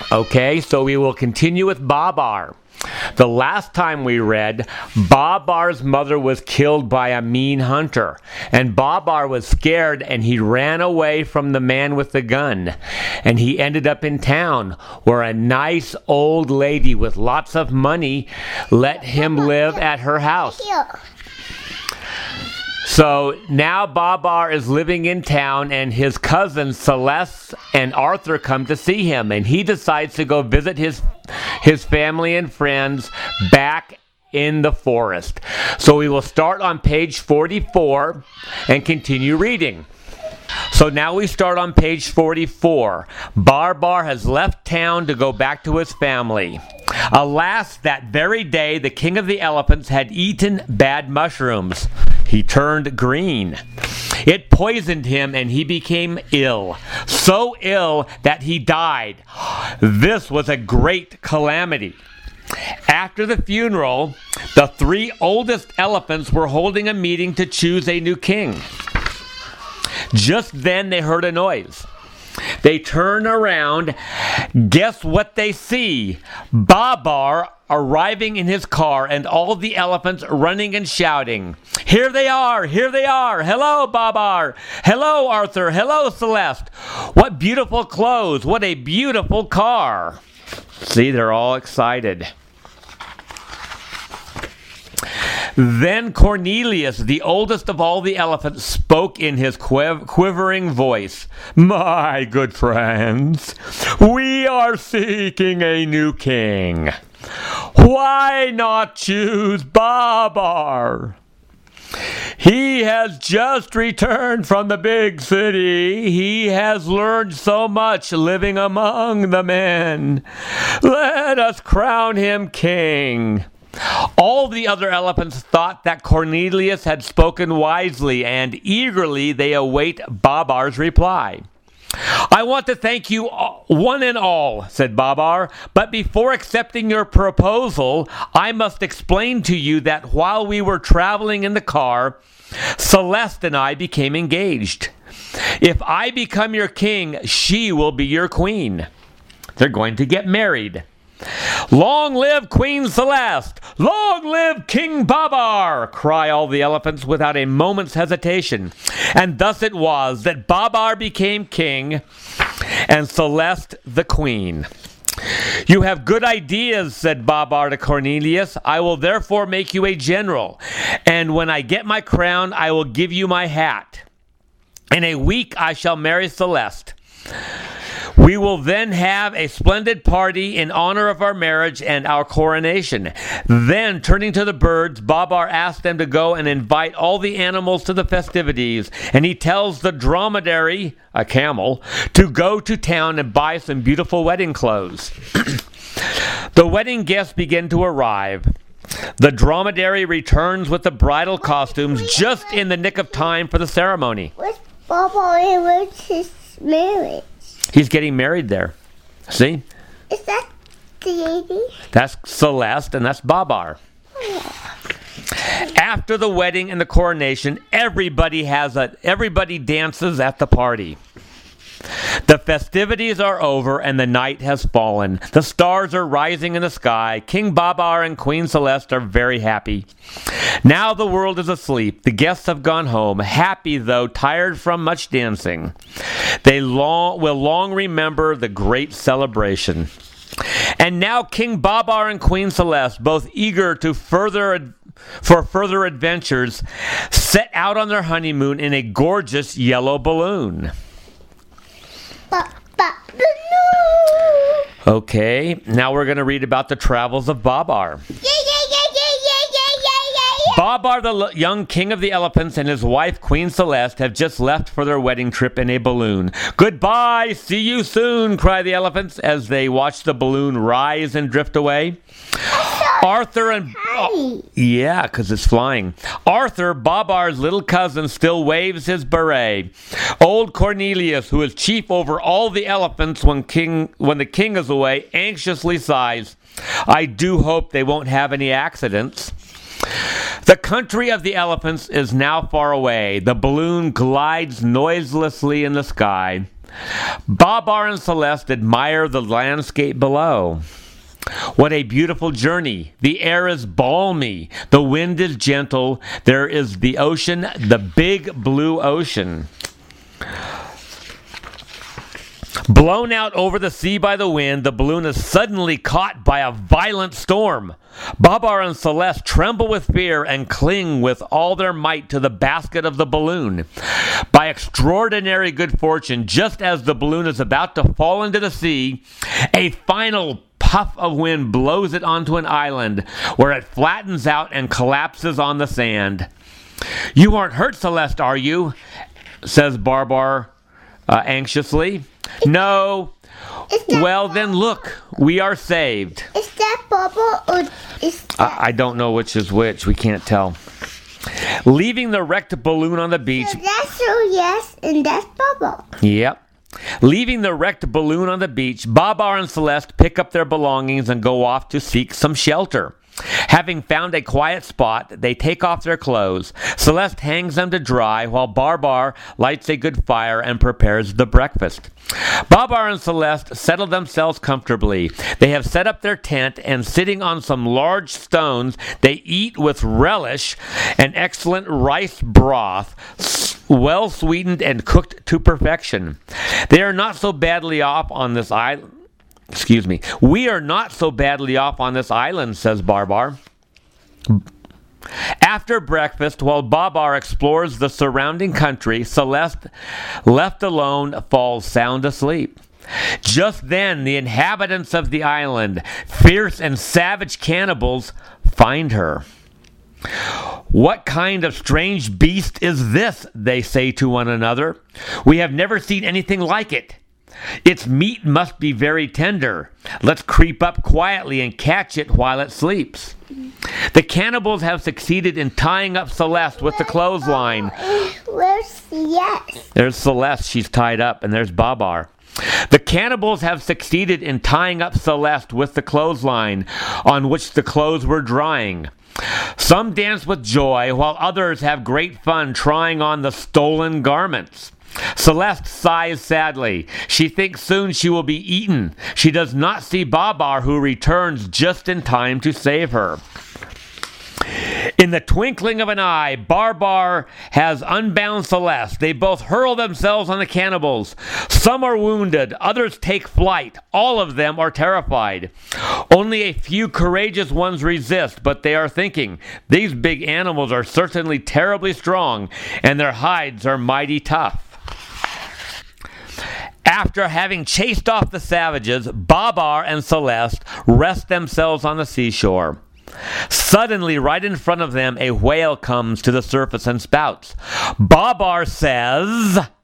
Okay, so we will continue with Babar. The last time we read, Babar's mother was killed by a mean hunter, and Babar was scared and he ran away from the man with the gun. And he ended up in town where a nice old lady with lots of money let him live at her house. So now Babar is living in town, and his cousins Celeste and Arthur come to see him, and he decides to go visit his family and friends back in the forest. So we will start on page 44 and continue reading. So now we start on page 44. Babar has left town to go back to his family. Alas, that very day the king of the elephants had eaten bad mushrooms. He turned green. It poisoned him and he became ill. So ill that he died. This was a great calamity. After the funeral, the 3 oldest elephants were holding a meeting to choose a new king. Just then they heard a noise. They turn around. Guess what they see? Babar arriving in his car and all the elephants running and shouting. Here they are! Here they are! Hello, Babar! Hello, Arthur! Hello, Celeste! What beautiful clothes! What a beautiful car! See, they're all excited. Then Cornelius, the oldest of all the elephants, spoke in his quivering voice. My good friends, we are seeking a new king. Why not choose Babar? He has just returned from the big city. He has learned so much living among the men. Let us crown him king. All the other elephants thought that Cornelius had spoken wisely, and eagerly they await Babar's reply. I want to thank you one and all, said Babar, but before accepting your proposal, I must explain to you that while we were traveling in the car, Celeste and I became engaged. If I become your king, she will be your queen. They're going to get married. Long live Queen Celeste! Long live King Babar! Cry all the elephants without a moment's hesitation. And thus it was that Babar became king and Celeste the queen. You have good ideas, said Babar to Cornelius. I will therefore make you a general. And when I get my crown, I will give you my hat. In a week I shall marry Celeste. We will then have a splendid party in honor of our marriage and our coronation. Then, turning to the birds, Babar asked them to go and invite all the animals to the festivities, and he tells the dromedary, a camel, to go to town and buy some beautiful wedding clothes. The wedding guests begin to arrive. The dromedary returns with the bridal costumes just in the nick of time for the ceremony. Where's Babar and where's his marriage? He's getting married there. See? Is that the lady? That's Celeste and that's Babar. Oh. After the wedding and the coronation, everybody dances at the party. The festivities are over and the night has fallen. The stars are rising in the sky. King Babar and Queen Celeste are very happy. Now the world is asleep. The guests have gone home, happy though tired from much dancing. They will long remember the great celebration. And now King Babar and Queen Celeste, both eager to for further adventures, set out on their honeymoon in a gorgeous yellow balloon. Okay, now we're going to read about the travels of Babar. Babar, the young king of the elephants, and his wife, Queen Celeste, have just left for their wedding trip in a balloon. Goodbye, see you soon, cry the elephants as they watch the balloon rise and drift away. Arthur and... yeah, because it's flying. Arthur, Babar's little cousin, still waves his beret. Old Cornelius, who is chief over all the elephants when the king is away, anxiously sighs. I do hope they won't have any accidents. The country of the elephants is now far away. The balloon glides noiselessly in the sky. Babar and Celeste admire the landscape below. What a beautiful journey. The air is balmy. The wind is gentle. There is the ocean, the big blue ocean. Blown out over the sea by the wind, the balloon is suddenly caught by a violent storm. Babar and Celeste tremble with fear and cling with all their might to the basket of the balloon. By extraordinary good fortune, just as the balloon is about to fall into the sea, a final puff of wind blows it onto an island where it flattens out and collapses on the sand. "You aren't hurt, Celeste, are you?" says Babar anxiously. "No." "Well, then look, we are saved." Is that Bubble or is that... I don't know which is which. We can't tell. Leaving the wrecked balloon on the beach. So that's so yes, and that's Bubble. Yep. Leaving the wrecked balloon on the beach, Babar and Celeste pick up their belongings and go off to seek some shelter. Having found a quiet spot, they take off their clothes. Celeste hangs them to dry while Babar lights a good fire and prepares the breakfast. Babar and Celeste settle themselves comfortably. They have set up their tent, and sitting on some large stones, they eat with relish an excellent rice broth, well sweetened and cooked to perfection. They are not so badly off on this island. We are not so badly off on this island, says Babar. After breakfast, while Babar explores the surrounding country, Celeste, left alone, falls sound asleep. Just then, the inhabitants of the island, fierce and savage cannibals, find her. "What kind of strange beast is this?" they say to one another. "We have never seen anything like it. Its meat must be very tender. Let's creep up quietly and catch it while it sleeps." The cannibals have succeeded in tying up Celeste with the clothesline. Where's Celeste? There's Celeste. She's tied up, and there's Babar. The cannibals have succeeded in tying up Celeste with the clothesline on which the clothes were drying. Some dance with joy, while others have great fun trying on the stolen garments. Celeste sighs sadly. She thinks soon she will be eaten. She does not see Babar, who returns just in time to save her. In the twinkling of an eye, Babar has unbound Celeste. They both hurl themselves on the cannibals. Some are wounded, others take flight. All of them are terrified. Only a few courageous ones resist, but they are thinking, "These big animals are certainly terribly strong, and their hides are mighty tough." After having chased off the savages, Babar and Celeste rest themselves on the seashore. Suddenly, right in front of them, a whale comes to the surface and spouts. Babar says,